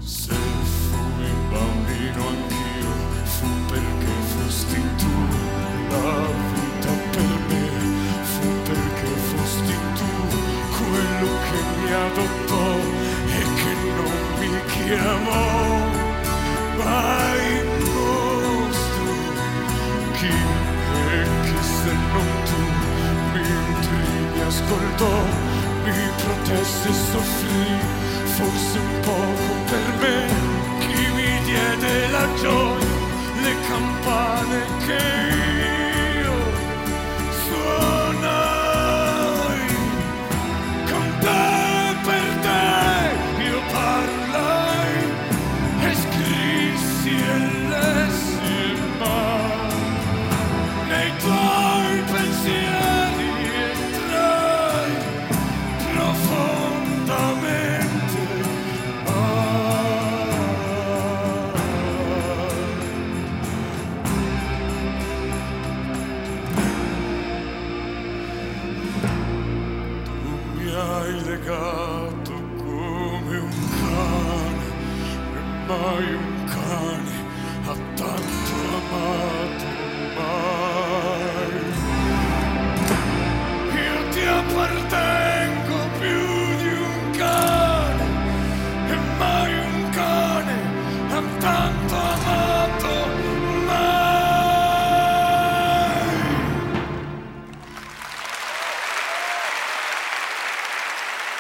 Se fui bambino anch'io, fu perché fosti tu. La vita per me fu perché fosti tu, quello che mi adottò e che non mi chiamò mai in mostro. Chi e chi se non tu mi nutri, mi ascoltò, mi protesse e soffrì, forse un poco per me. Chi mi diede la gioia, le campane che io suonai. Con te, per te, io parlai e scrissi e lessi il mar. Nei tuoi pensieri entrai profondamente. Tu mi hai legato come un cane, e mai un cane ha tanto amato